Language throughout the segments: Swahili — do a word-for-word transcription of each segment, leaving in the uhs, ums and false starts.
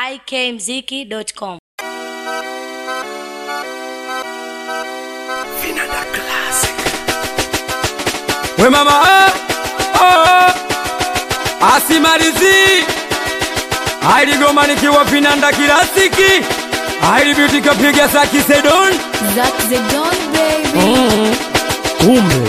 i k mziki dot com. Vinanda Classic. We mama oh, oh, asimalizi ailigoma nikiwa Vinanda Classic. Aili beauty kapiga Zaki Zedon Zak Zedon baby. mm. Umbe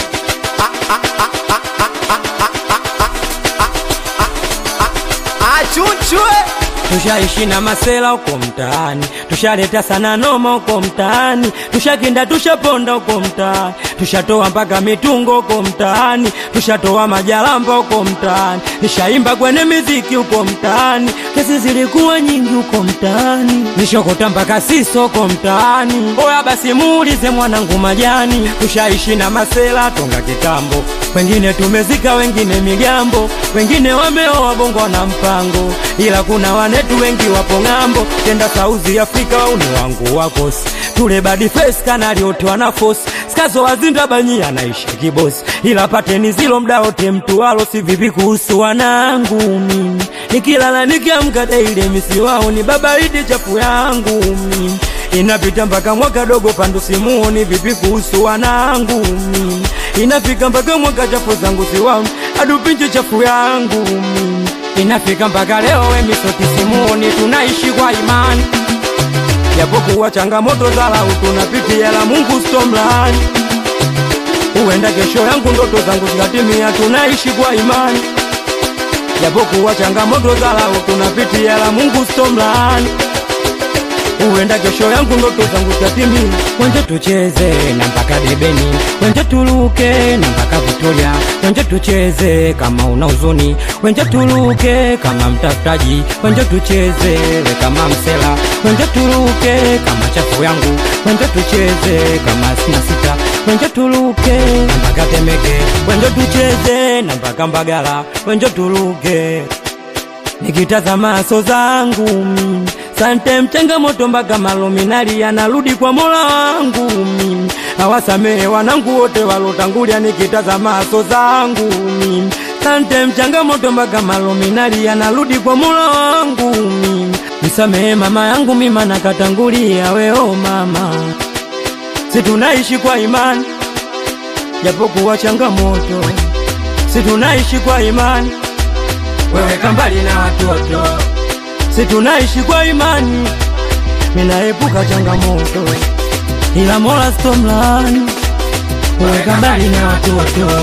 Achunchwe. tushaishi na masela uko mtaani, tushaleta sana noma uko mtaani, tushakinda tushaponda uko mtaani, tushatoa mpaka mitungo uko mtaani, tushatoa majalamba uko mtaani, nishaimba kwenye miziki uko mtaani, kesi zilikuwa nyingi uko mtaani, nishokota mpaka siso uko mtaani. Oya basi muulize mwanangu Majani, tushaishi na masela tonga kitambo, wengine tumezika wengine migambo, wengine wameoa bongo na mpango, ila kuna wanetu wengi wapo ngambo, tenda South Africa uni wangu wakosi, tule badi face kanali ote wana force, skazo wazinda banyi anaishi kibosi, ila pateni zilo mda wote mtu walo si vipi kuhusu wanangu mimi, nikilala nikiamka daily misi wao ni baba idi chafu yangu mimi, inapita mpaka mwaka dogo pandu simuoni vipi kuhusu wanangu mimi, inafika mpaka mwaka chafu zangu siwao adupinje chafu yangu mimi, inafika mpaka leo wemi soti simuoni tunaishi kwa imani, japokuwa changamoto za lau tunapitia la Mungu stomlani, uenda kesho yangu ndoto zangu zikatimia tunaishi kwa imani, japokuwa changamoto za lau tunapitia la Mungu stomlani, uenda kesho yangu ndoto zangu zikatimia. Wenje tucheze na mpaka debeni, wenje tuluke na mpaka Victoria, wenje tucheze kama una huzuni, wenje tuluke kama mtafutaji, wenje tucheze kama msela, wenje tuluke kama chafu yangu, wenje tucheze kama sina sita, wenje tuluke na mpaka Temeke, wenje tucheze na mpaka Mbagala, wenje tuluke nikitazama maso zangu mimi, sante mchangamoto mpaka malominali yanarudi kwa Mola wangu mimi, awasamehe wanangu wote walotangulia nikitazama maso zangu mimi, sante mchangamoto mpaka malominali yanarudi kwa Mola wangu mimi, nisamehe mama yangu mimi nakatangulia weo mama, si tunaishi kwa imani japokuwa changamoto, si tunaishi kwa imani wewe kambali na watoto, si tunaishi kwa imani minaepuka changamoto, ila Mola stomlani wewe kambali na watoto,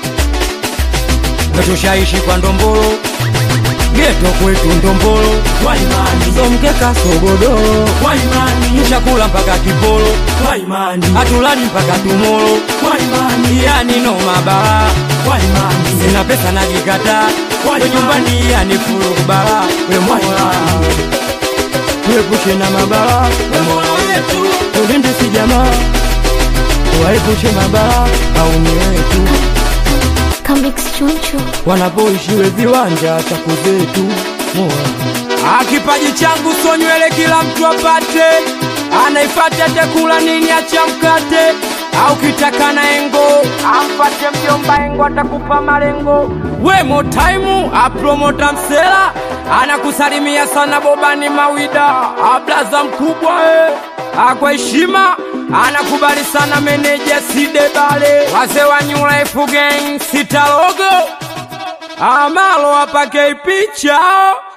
wetushaishi kwa Ndombolo geto kwetu Ndombolo kwa imani, somkeka sogodoro kwa imani, nishakula mpaka Kipolo kwa imani, atulani mpaka Tumolo kwa imani, yani no mabara kwa imani, sina pesa najikata kwa nyumbani yani furu kubara, we Mola tuepushe na mabara, we Mola wetu tulinde si jamaa, tuepushe mabara au ni wetu Comics Chunchu wanapoishi we viwanja chaku zetu Mola. Akipaji changu so nywele kila mtu apate, anaifata tekula nini acha mkate, au kitaka na engo ampate mjomba engo atakupa malengo, we Motaimu apromota msela anakusalimia sana Bobani Mawida ablaza mkubwa eh. Akwa heshima anakubali sana meneja Sidebale, wase wa New Life Gang sita logo amalo apake picha.